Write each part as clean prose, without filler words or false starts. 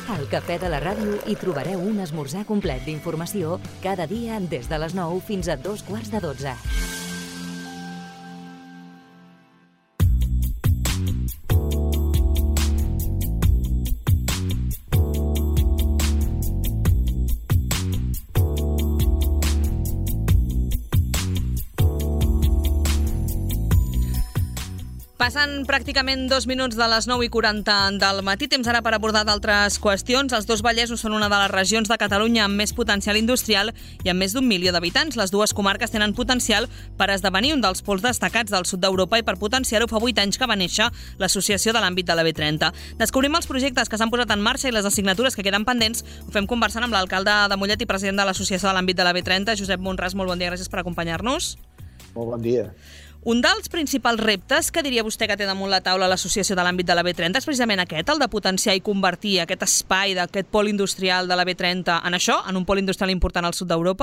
Al Cafè de la Ràdio hi trobareu un esmorzar complet d'informació cada dia des de les 9 fins a 11:45. Passen pràcticament 2 minuts de les 9:40 del matí. Temps ara per abordar d'altres qüestions. Els dos Vallesos són una de les regions de Catalunya amb més potencial industrial i amb més d'1 milió d'habitants. Les dues comarques tenen potencial per esdevenir un dels pols destacats del sud d'Europa i per potenciar-ho fa 8 anys que va néixer l'Associació de l'Àmbit de la B30. Descobrim els projectes que s'han posat en marxa i les assignatures que queden pendents. Ho fem conversant amb l'alcalde de Mollet i president de l'Associació de l'Àmbit de la B30, Josep Monràs. Molt bon dia, gràcies per acompanyar-nos. Molt bon dia. Un dels principals reptes que diria vostè que té damunt la taula l'Associació de l'Àmbit de la B30 és precisament aquest, el de potenciar i convertir aquest espai d'aquest pol industrial de la B30 en això, en un pol industrial important al sud d'Europa?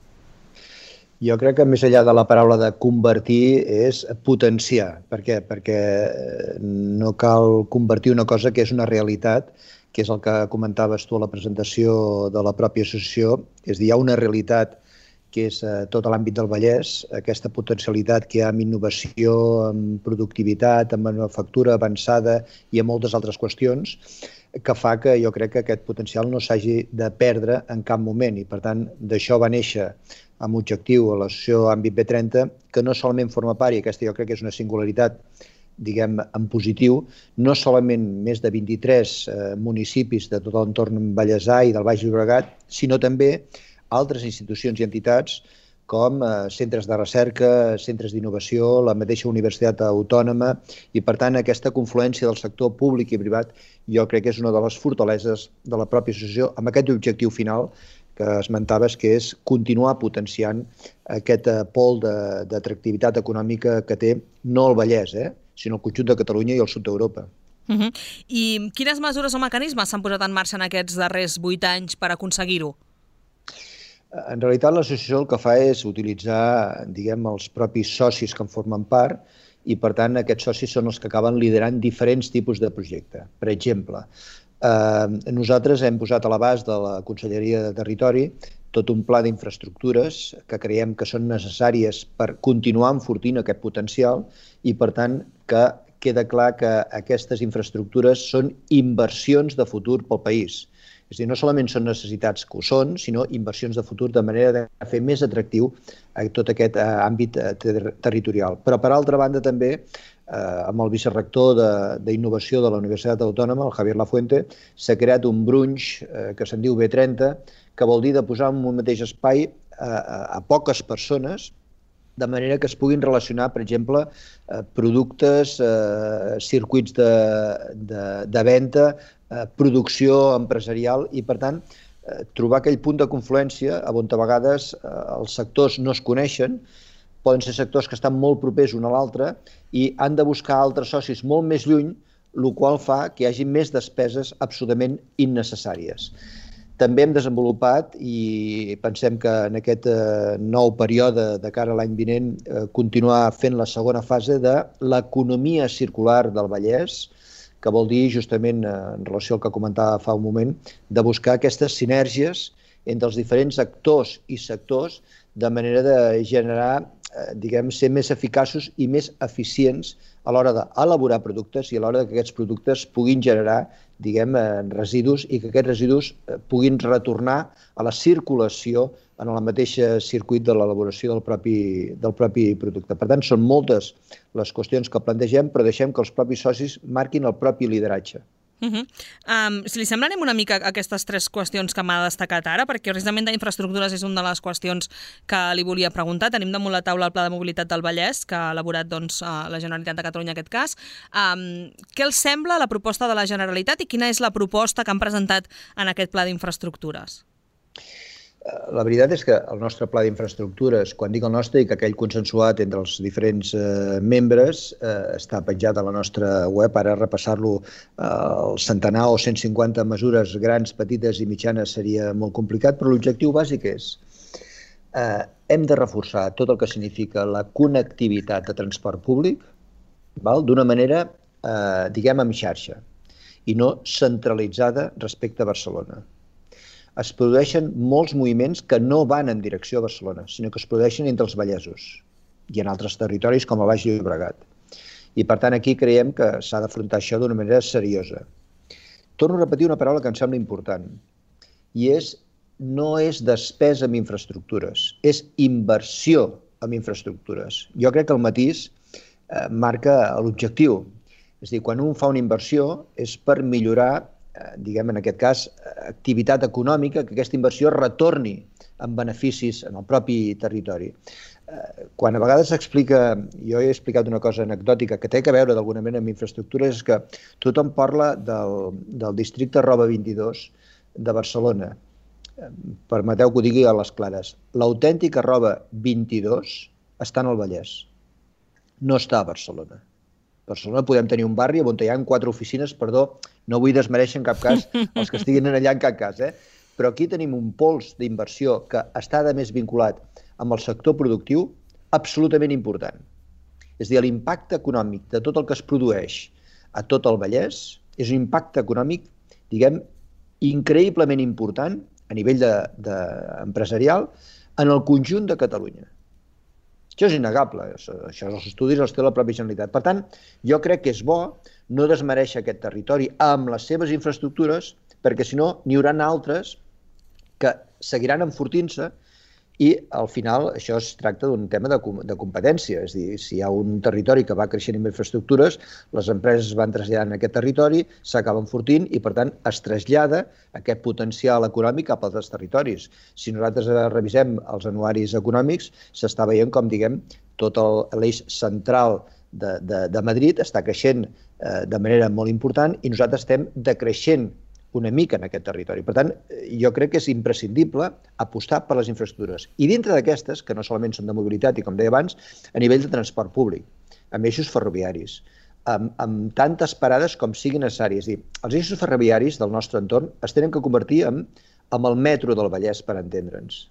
Jo crec que més enllà de la paraula de convertir és potenciar. Per què? Perquè no cal convertir una cosa que és una realitat, que és el que comentaves tu a la presentació de la pròpia associació, és a dir, hi ha una realitat que és tot l'àmbit del Vallès, aquesta potencialitat que hi ha amb innovació, amb productivitat, amb manufactura avançada i amb moltes altres qüestions, que fa que jo crec que aquest potencial no s'hagi de perdre en cap moment. I, per tant, d'això va néixer amb objectiu a l'Associació Àmbit B30, que no solament forma part, i aquesta jo crec que és una singularitat, diguem, en positiu, no solament més de 23 municipis de tot l'entorn vallesà i del Baix Llobregat, sinó també altres institucions i entitats com centres de recerca, centres d'innovació, la mateixa Universitat Autònoma i, per tant, aquesta confluència del sector públic i privat jo crec que és una de les fortaleses de la pròpia associació amb aquest objectiu final que esmentaves, que és continuar potenciant aquest pol d'atractivitat econòmica que té no el Vallès, sinó el conjunt de Catalunya i el sud d'Europa. I quines mesures o mecanismes s'han posat en marxa en aquests darrers 8 anys per aconseguir-ho? En realitat, l'associació el que fa és utilitzar, diguem, els propis socis que en formen part i, per tant, aquests socis són els que acaben liderant diferents tipus de projecte. Per exemple, nosaltres hem posat a l'abast de la Conselleria de Territori tot un pla d'infraestructures que creiem que són necessàries per continuar enfortint aquest potencial i, per tant, que queda clar que aquestes infraestructures són inversions de futur pel país. És a dir, no solament són necessitats que ho són, sinó inversions de futur de manera de fer més atractiu tot aquest àmbit territorial. Però, per altra banda, també, amb el vicerector d'Innovació de la Universitat Autònoma, el Javier Lafuente, s'ha creat un brunch que se'n diu B30, que vol dir de posar en un mateix espai a poques persones, de manera que es puguin relacionar, per exemple, productes, circuits de venda, producció empresarial i, per tant, trobar aquell punt de confluència on a vegades els sectors no es coneixen, poden ser sectors que estan molt propers un a l'altre i han de buscar altres socis molt més lluny, el qual fa que hi hagi més despeses absolutament innecessàries. També hem desenvolupat i pensem que en aquest nou període de cara a l'any vinent continuar fent la segona fase de l'economia circular del Vallès, que vol dir justament, en relació al que comentava fa un moment, de buscar aquestes sinergies entre els diferents actors i sectors de manera de generar, diguem, ser més eficaços i més eficients a l'hora d'elaborar productes i a l'hora que aquests productes puguin generar, diguem, residus i que aquests residus puguin retornar a la circulació en el mateix circuit de l'elaboració del propi producte. Per tant, són moltes les qüestions que plantegem, però deixem que els propis socis marquin el propi lideratge. Si li sembla, anem una mica a aquestes 3 qüestions que m'ha destacat ara, perquè precisament d'infraestructures és una de les qüestions que li volia preguntar. Tenim damunt la taula el Pla de Mobilitat del Vallès, que ha elaborat la Generalitat de Catalunya en aquest cas. Què els sembla la proposta de la Generalitat i quina és la proposta que han presentat en aquest Pla d'Infraestructures? La veritat és que el nostre pla d'infraestructures, quan dic el nostre i que aquell consensuat entre els diferents membres, està penjat a la nostra web. Ara repassar-lo, el centenar o 150 mesures grans, petites i mitjanes seria molt complicat, però l'objectiu bàsic és hem de reforçar tot el que significa la connectivitat de transport públic d'una manera, diguem, amb xarxa. i no centralitzada respecte a Barcelona. Es produeixen molts moviments que no van en direcció a Barcelona, sinó que es produeixen entre els vallesos i en altres territoris com el Baix Llobregat. I per tant aquí creiem que s'ha d'afrontar això d'una manera seriosa. Torno a repetir una paraula que em sembla important, i no és despesa en infraestructures, és inversió en infraestructures. Jo crec que el matís marca l'objectiu. És a dir, quan un fa una inversió és per millorar, diguem en aquest cas, activitat econòmica, que aquesta inversió retorni amb beneficis en el propi territori. Quan a vegades s'explica, jo he explicat una cosa anecdòtica que té a veure d'alguna manera amb infraestructures, és que tothom parla del districte Roba 22 de Barcelona. Permeteu que ho digui a les clares. L'autèntica Roba 22 està en el Vallès. No està a Barcelona. A Barcelona podem tenir un barri on hi ha 4 oficines, perdó, no vull desmereixer en cap cas els que estiguin allà en cap cas, però aquí tenim un pols d'inversió que està de més vinculat amb el sector productiu absolutament important. És a dir, l'impacte econòmic de tot el que es produeix a tot el Vallès és un impacte econòmic, diguem, increïblement important a nivell empresarial en el conjunt de Catalunya. Això és innegable, això els estudis els té la pròpia Generalitat. Per tant, jo crec que és bo no desmereixer aquest territori amb les seves infraestructures, perquè si no n'hi haurà altres que seguiran enfortint-se i al final això es tracta d'un tema de competència. És a dir, si hi ha un territori que va creixent amb infraestructures, les empreses van traslladant a aquest territori, s'acaba enfortint i per tant es trasllada aquest potencial econòmic cap a altres territoris. Si nosaltres revisem els anuaris econòmics, s'està veient com, diguem, tot l'eix central de Madrid està creixent de manera molt important i nosaltres estem decreixent una mica en aquest territori. Per tant, jo crec que és imprescindible apostar per les infraestructures. I dintre d'aquestes, que no solament són de mobilitat i, com deia abans, a nivell de transport públic, amb eixos ferroviaris, amb tantes parades com siguin necessàries. És a dir, els eixos ferroviaris del nostre entorn es tenen que convertir en el metro del Vallès, per entendre'ns.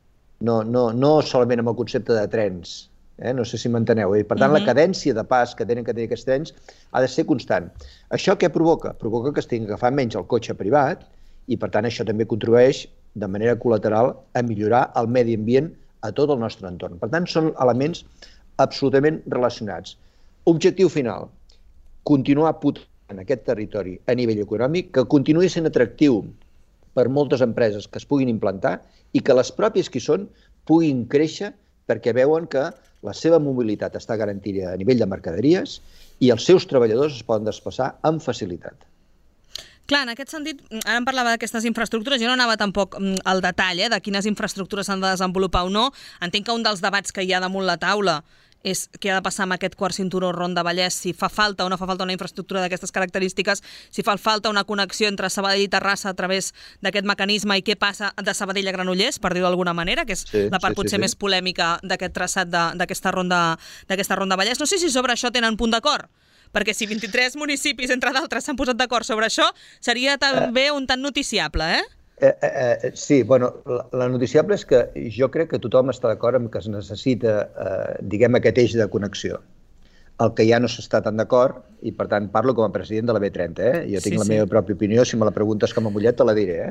No solament amb el concepte de trens. No sé si m'enteneu. Per tant, la cadència de pas que tenen que tenir aquests trens ha de ser constant. Això què provoca? Provoca que es tingui que agafar menys el cotxe privat i, per tant, això també contribueix de manera col·lateral a millorar el medi ambient a tot el nostre entorn. Per tant, són elements absolutament relacionats. Objectiu final, continuar potenciant aquest territori a nivell econòmic, que continuï sent atractiu per moltes empreses que es puguin implantar i que les pròpies que hi són puguin créixer perquè veuen que la seva mobilitat està garantida a nivell de mercaderies i els seus treballadors es poden desplaçar amb facilitat. Clar, en aquest sentit, ara em parlava d'aquestes infraestructures, jo no anava tampoc al detall de quines infraestructures s'han de desenvolupar o no. Entenc que un dels debats que hi ha damunt la taula és què ha de passar amb aquest quart cinturó Ronda Vallès, si fa falta o no fa falta una infraestructura d'aquestes característiques, si fa falta una connexió entre Sabadell i Terrassa a través d'aquest mecanisme i què passa de Sabadell a Granollers, per dir-ho d'alguna manera, que és la part potser més polèmica d'aquest traçat d'aquesta Ronda Vallès. No sé si sobre això tenen punt d'acord, perquè si 23 municipis, entre d'altres, s'han posat d'acord sobre això, seria també un tant noticiable, Sí, bueno, la noticiable és que jo crec que tothom està d'acord amb que es necessita, diguem, aquest eix de connexió. El que ja no s'està tan d'acord, i per tant parlo com a president de la B30, jo tinc la meva pròpia opinió, si me la preguntes com a mullet te la diré.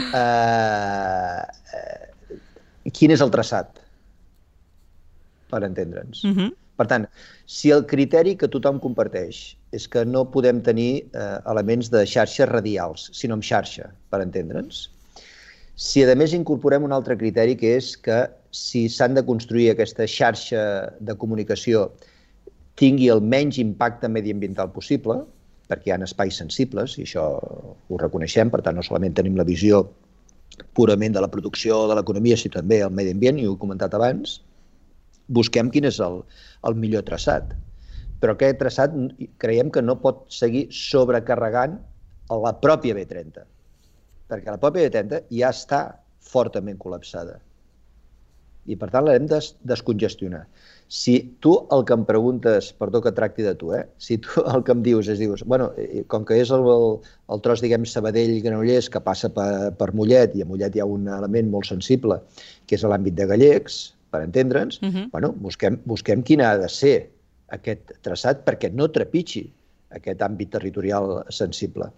Quin és el traçat? Per entendre'ns. Per tant, si el criteri que tothom comparteix és que no podem tenir elements de xarxes radials, sinó amb xarxa, per entendre'ns, si a més incorporem un altre criteri que és que si s'han de construir aquesta xarxa de comunicació tingui el menys impacte mediambiental possible, perquè hi ha espais sensibles, i això ho reconeixem, per tant no solament tenim la visió purament de la producció de l'economia, sinó també el medi ambient, i ho he comentat abans, busquem quin és el millor traçat. Però aquest traçat creiem que no pot seguir sobrecarregant la pròpia B30, perquè la pròpia B30 ja està fortament col·lapsada i per tant l'hem de descongestionar. Si tu el que em preguntes, perdó que tracti de tu, si tu el que em dius bueno, com que és el tros, diguem, Sabadell-Granollers que passa per Mollet, i a Mollet hi ha un element molt sensible, que és l'àmbit de Gallecs, per entendre'ns, bueno, busquem quin ha de ser aquest traçat perquè no trepitgi aquest àmbit territorial sensible.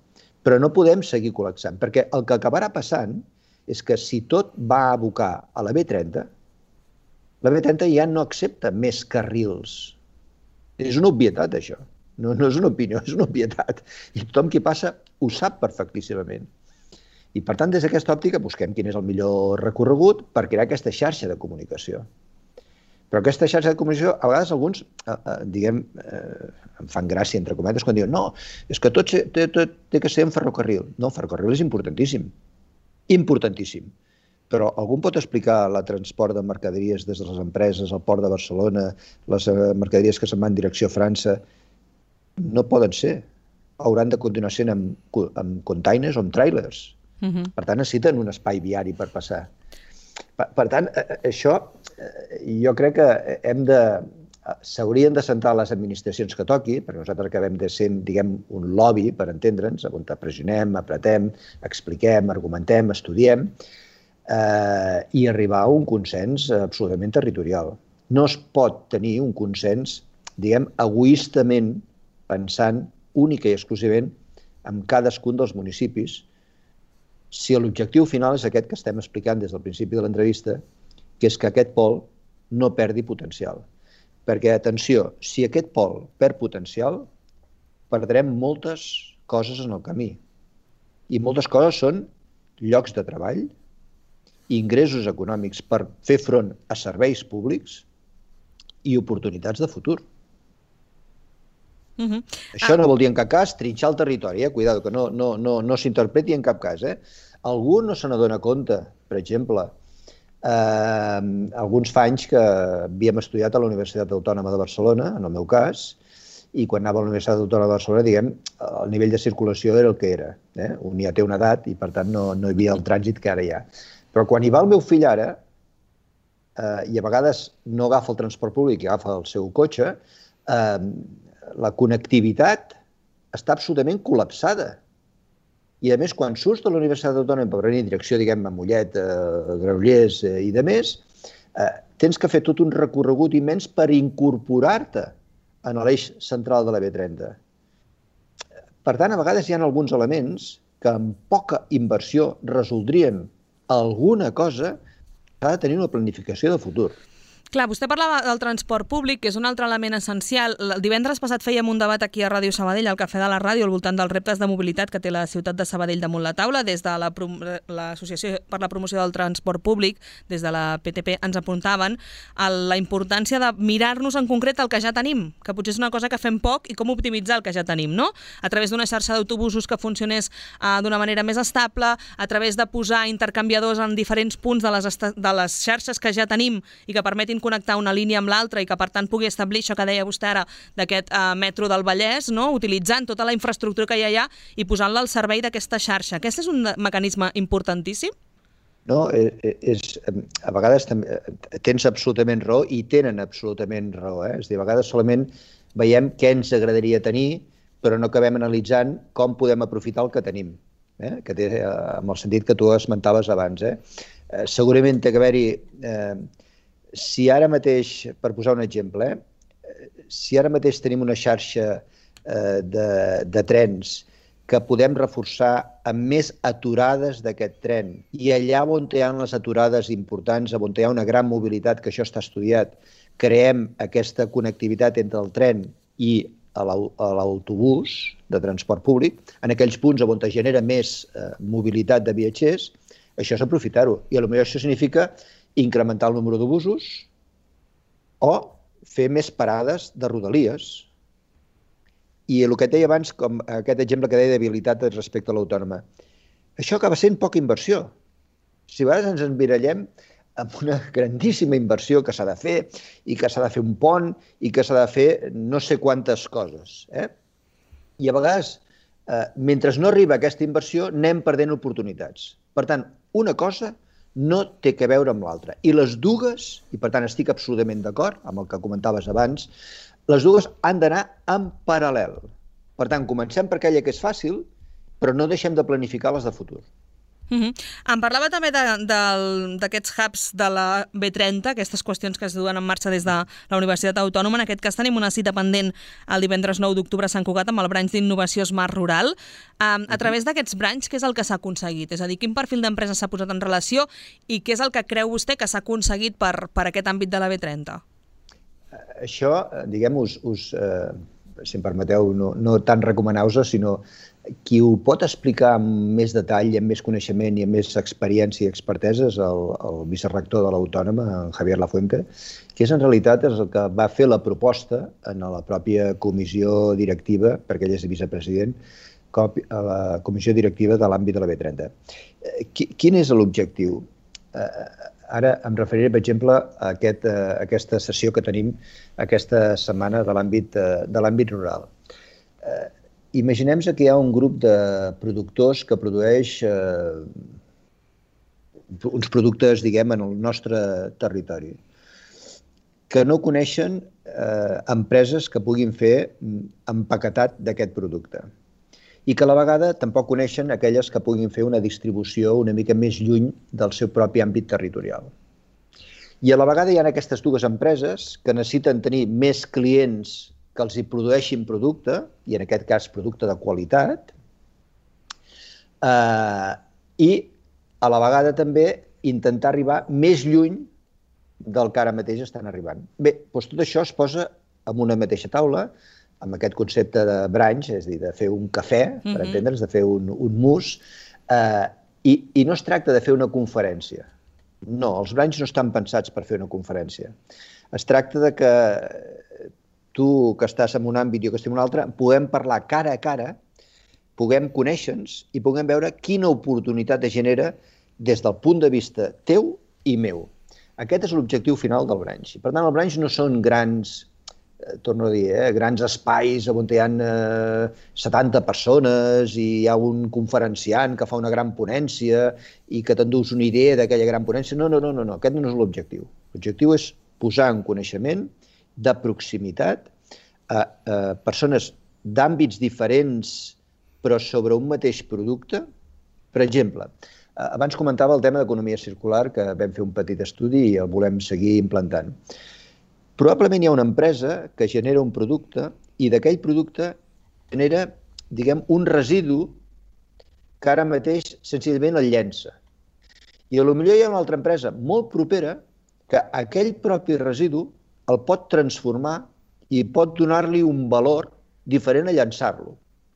Però no podem seguir col·lapsant, perquè el que acabarà passant és que si tot va a abocar a la B30, la B30 ja no accepta més carrils. És una obvietat, això. No és una opinió, és una obvietat. I tothom qui passa ho sap perfectíssimament. I, per tant, des d'aquesta òptica busquem quin és el millor recorregut per crear aquesta xarxa de comunicació. Però aquesta xarxa de comunicació, a vegades alguns, diguem, em fan gràcia, entre cometes, quan diuen no, és que tot té que ser en ferrocarril. No, el ferrocarril és importantíssim. Importantíssim. Però algú pot explicar el transport de mercaderies des de les empreses, el port de Barcelona, les mercaderies que se'n van en direcció a França? No poden ser. Hauran de continuar sent amb containers o amb trailers. Per tant, necessiten un espai viari per passar. Per tant, això jo crec que s'haurien de centrar les administracions que toqui, perquè nosaltres acabem de ser, diguem, un lobby, per entendre'ns, on pressionem, apretem, expliquem, argumentem, estudiem, i arribar a un consens absolutament territorial. No es pot tenir un consens, diguem, egoistament pensant única i exclusivament en cadascun dels municipis, si l'objectiu final és aquest que estem explicant des del principi de l'entrevista, que és que aquest pol no perdi potencial. Perquè, atenció, si aquest pol perd potencial, perdrem moltes coses en el camí. I moltes coses són llocs de treball, ingressos econòmics per fer front a serveis públics i oportunitats de futur. Això no vol dir en cap cas trinxar el territori, cuidado, que no s'interpreti en cap cas. Algú no se n'adona compte, per exemple, alguns fa anys que havíem estudiat a la Universitat Autònoma de Barcelona, en el meu cas, i quan anava a la Universitat Autònoma de Barcelona, diguem, el nivell de circulació era el que era. Un ja té una edat i, per tant, no hi havia el trànsit que ara hi ha. Però quan hi va el meu fill ara, i a vegades no agafa el transport públic i agafa el seu cotxe, la connectivitat està absolutament col·lapsada. I, a més, quan surts de la Universitat Autònoma per venir en direcció, diguem, a Mollet, Granollers i de més, tens que fer tot un recorregut immens per incorporar-te en l'eix central de la B30. Per tant, a vegades hi ha alguns elements que amb poca inversió resoldrien alguna cosa, s'ha de tenir una planificació de futur. Clar, vostè parlava del transport públic, que és un altre element essencial. El divendres passat fèiem un debat aquí a Ràdio Sabadell, al Cafè de la Ràdio, al voltant dels reptes de mobilitat que té la ciutat de Sabadell damunt la taula. Des de l'Associació per la Promoció del Transport Públic, des de la PTP, ens apuntaven a la importància de mirar-nos en concret el que ja tenim, que potser és una cosa que fem poc, i com optimitzar el que ja tenim, no? A través d'una xarxa d'autobusos que funcionés d'una manera més estable, a través de posar intercanviadors en diferents punts de les xarxes que ja tenim i que permetin connectar una línia amb l'altra i que, per tant, pugui establir això que deia vostè ara d'aquest metro del Vallès, no? Utilitzant tota la infraestructura que hi ha allà i posant-la al servei d'aquesta xarxa. Aquest és un mecanisme importantíssim? No, a vegades tens absolutament raó i tenen absolutament raó. És a dir, a vegades solament veiem què ens agradaria tenir, però no acabem analitzant com podem aprofitar el que tenim, que té, amb el sentit que tu esmentaves abans. Segurament té que haver-hi... Si ara mateix, per posar un exemple, si ara mateix tenim una xarxa de trens que podem reforçar amb més aturades d'aquest tren, i allà on hi ha les aturades importants, on hi ha una gran mobilitat, que això està estudiat, creem aquesta connectivitat entre el tren i l'autobús de transport públic, en aquells punts on es genera més mobilitat de viatgers, això és aprofitar-ho. I potser això significa incrementar el número d'autobusos o fer més parades de rodalies. I el que et deia abans, com aquest exemple que deia de viabilitat respecte a l'autònoma, això acaba sent poca inversió. Si a vegades ens emmirallem amb una grandíssima inversió que s'ha de fer i que s'ha de fer un pont i que s'ha de fer no sé quantes coses. I a vegades, mentre no arriba aquesta inversió, anem perdent oportunitats. Per tant, una cosa no té que veure amb l'altra. I les dues, i per tant estic absolutament d'acord amb el que comentaves abans, les dues han d'anar en paral·lel. Per tant, comencem per aquella que és fàcil, però no deixem de planificar les de futur. Em parlava també d'aquests hubs de la B30, aquestes qüestions que es duen en marxa des de la Universitat Autònoma. En aquest cas tenim una cita pendent el divendres 9 d'octubre a Sant Cugat amb el branch d'innovació Smart Rural. A través d'aquests branch, què és el que s'ha aconseguit? És a dir, quin perfil d'empresa s'ha posat en relació i què és el que creu vostè que s'ha aconseguit per aquest àmbit de la B30? Això, diguem, si em permeteu, no tant recomanar-vos, sinó qui ho pot explicar amb més detall, amb més coneixement i amb més experiència i expertesa és el vicerector de l'Autònoma, en Javier Lafuente, que en realitat és el que va fer la proposta en la pròpia comissió directiva, perquè ell és vicepresident, a la comissió directiva de l'àmbit de la B30. Quin és l'objectiu? Ara em referiré, per exemple, a aquesta sessió que tenim aquesta setmana de l'àmbit rural. Imaginem que hi ha un grup de productors que produeix uns productes, diguem, en el nostre territori, que no coneixen empreses que puguin fer empaquetat d'aquest producte i que a la vegada tampoc coneixen aquelles que puguin fer una distribució una mica més lluny del seu propi àmbit territorial. I a la vegada hi ha aquestes dues empreses que necessiten tenir més clients que els hi produeixin producte, i en aquest cas producte de qualitat, i a la vegada també intentar arribar més lluny del que ara mateix estan arribant. Bé, doncs tot això es posa en una mateixa taula, amb aquest concepte de branch, és a dir, de fer un cafè, per entendre'ns, de fer un mousse, i no es tracta de fer una conferència. No, els branch no estan pensats per fer una conferència. Es tracta de que tu, que estàs en un àmbit i jo que estic en un altre, puguem parlar cara a cara, puguem conèixer-nos i puguem veure quina oportunitat es genera des del punt de vista teu i meu. Aquest és l'objectiu final del branch. Per tant, el branch no són grans, torno a dir, grans espais on hi ha 70 persones i hi ha un conferenciant que fa una gran ponència i que t'endús una idea d'aquella gran ponència. No, aquest no és l'objectiu. L'objectiu és posar en coneixement de proximitat a persones d'àmbits diferents però sobre un mateix producte. Per exemple, abans comentava el tema d'economia circular, que vam fer un petit estudi i el volem seguir implantant. Probablement hi ha una empresa que genera un producte i d'aquell producte genera, diguem, un residu que ara mateix senzillament el llença. I potser hi ha una altra empresa molt propera que aquell propi residu el pot transformar i pot donar-li un valor diferent a llançar-lo.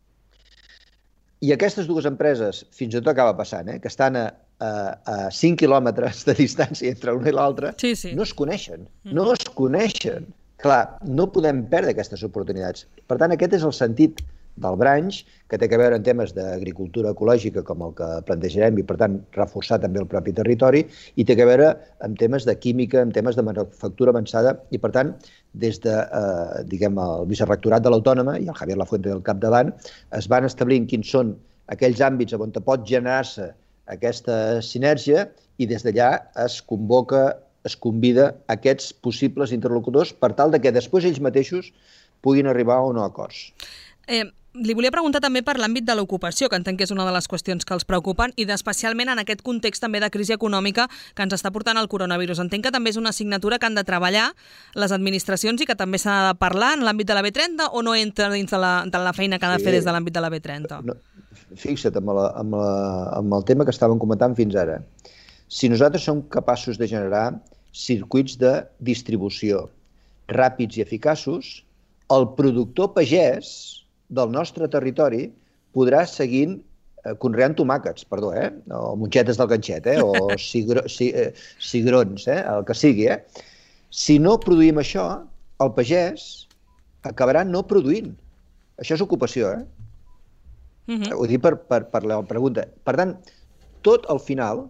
I aquestes dues empreses, fins i tot acaba passant, que estan a 5 quilòmetres de distància entre una i l'altra, no es coneixen. No es coneixen. Clar, no podem perdre aquestes oportunitats. Per tant, aquest és el sentit del branch, que té a veure en temes d'agricultura ecològica, com el que plantejarem, i per tant reforçar també el propi territori, i té a veure en temes de química, en temes de manufactura avançada, i per tant, des de, diguem, el vicerectorat de l'Autònoma i el Javier Lafuente del capdavant, es van establint quins són aquells àmbits on pot generar-se aquesta sinergia i des d'allà es convoca, es convida aquests possibles interlocutors per tal que després ells mateixos puguin arribar a no acords. Li volia preguntar també per l'àmbit de l'ocupació, que entenc que és una de les qüestions que els preocupen, i especialment en aquest context també de crisi econòmica que ens està portant el coronavirus. Entenc que també és una assignatura que han de treballar les administracions i que també s'ha de parlar en l'àmbit de la B30 o no entra dins de la feina que ha de fer des de l'àmbit de la B30? No, fixa't, amb el tema que estàvem comentant fins ara. Si nosaltres som capaços de generar circuits de distribució ràpids i eficaços, el productor pagès del nostre territori podrà seguir conreant tomàquets, o mongetes del ganxet, o cigrons, el que sigui. Si no produïm això, el pagès acabarà no produint. Això és ocupació, Ho dic per la pregunta. Per tant, tot al final,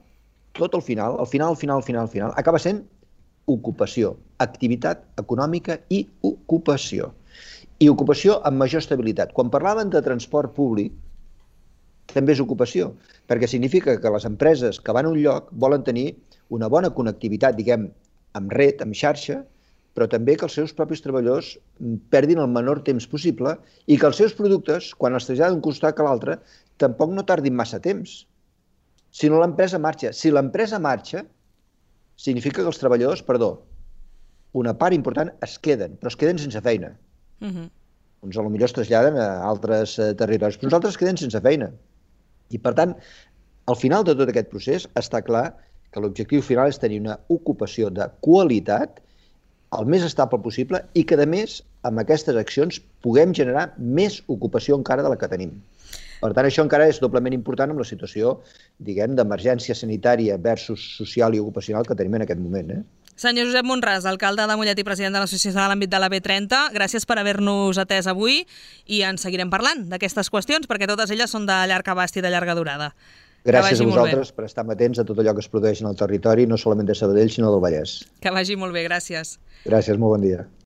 acaba sent ocupació, activitat econòmica i ocupació. I ocupació amb major estabilitat. Quan parlaven de transport públic, també és ocupació, perquè significa que les empreses que van a un lloc volen tenir una bona connectivitat, diguem, amb red, amb xarxa, però també que els seus propis treballadors perdin el menor temps possible i que els seus productes, quan els traslladen d'un costat a l'altre, tampoc no tardin massa temps. Si no, l'empresa marxa. Si l'empresa marxa, significa que els treballadors, una part important es queden, però es queden sense feina. Uns potser es traslladen a altres territoris, però nosaltres es queden sense feina. I, per tant, al final de tot aquest procés està clar que l'objectiu final és tenir una ocupació de qualitat el més estable possible i que, a més, amb aquestes accions puguem generar més ocupació encara de la que tenim. Per tant, això encara és doblement important amb la situació, diguem, d'emergència sanitària versus social i ocupacional que tenim en aquest moment. Senyor Josep Monràs, alcalde de Mollet i president de l'Associació de l'Àmbit de la B30, gràcies per haver-nos atès avui i en seguirem parlant d'aquestes qüestions perquè totes elles són de llarg abast i de llarga durada. Gràcies a vosaltres per estar atents a tot allò que es produeix en el territori, no solament de Sabadell, sinó del Vallès. Que vagi molt bé, gràcies. Gràcies, molt bon dia.